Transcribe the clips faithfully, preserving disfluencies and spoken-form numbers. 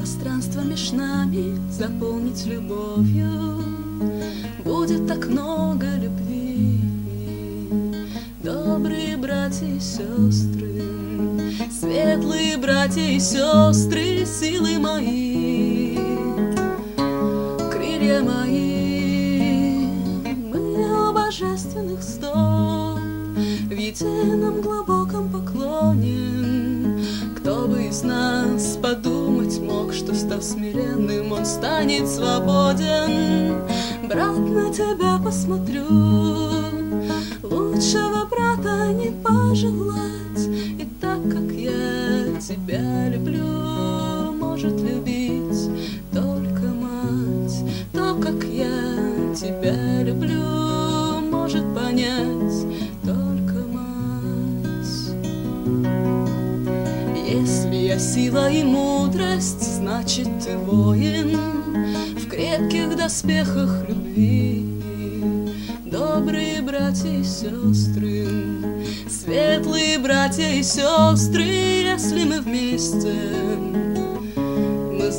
пространство меж нами заполнить любовью. Будет так много любви, добрые братья и сестры, светлые братья и сестры, силы мои, крылья мои. Мы у божественных стоп в едином глубоком поклоне. Кто бы из нас подумать мог, что, став смиренным, он станет свободен. Брат, на тебя посмотрю, лучшего брата не пожелать. И так как я тебя люблю, может любить только мать. То, как я тебя люблю, может понять только мать. Если я сила и мудрость, значит ты воин в крепких доспехах любви. Добрые братья и сестры, светлые братья и сестры, если мы вместе, мы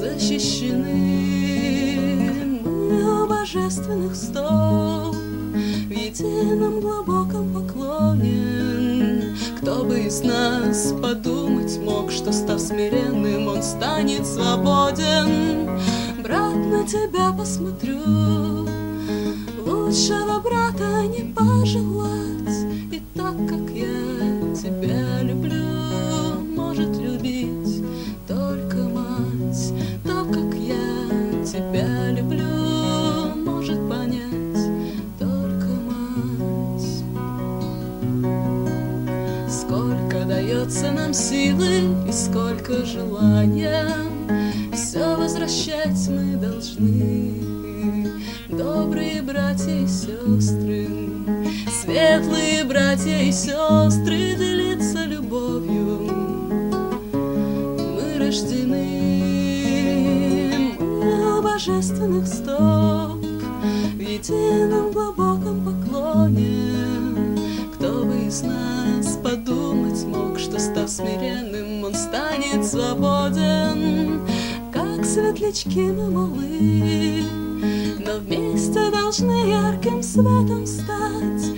защищены. Мы у божественных стоп в едином глубоком поклоне. Кто бы из нас подумать мог, что, став смиренным, он станет свободен. Брат, на тебя посмотрю, лучшего брата не пожелать. И так как я тебя люблю, может любить только мать. То, как я тебя люблю, может понять только мать. Сколько дается нам силы и сколько желания, все возвращать мы должны. Добрые братья и сестры, светлые братья и сестры, делиться любовью мы рождены. Мы у божественных стоп в едином глубоком поклоне. Кто бы из нас подумать мог, что, став смиренным, он станет свободен. Как светлячки мы малы, но вместе должны ярким светом стать.